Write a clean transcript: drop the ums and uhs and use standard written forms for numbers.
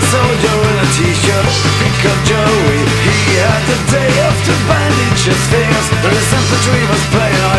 soldier in a t-shirt. Pick up Joey, he had the day off to bandage his fingers. But his infantry was playing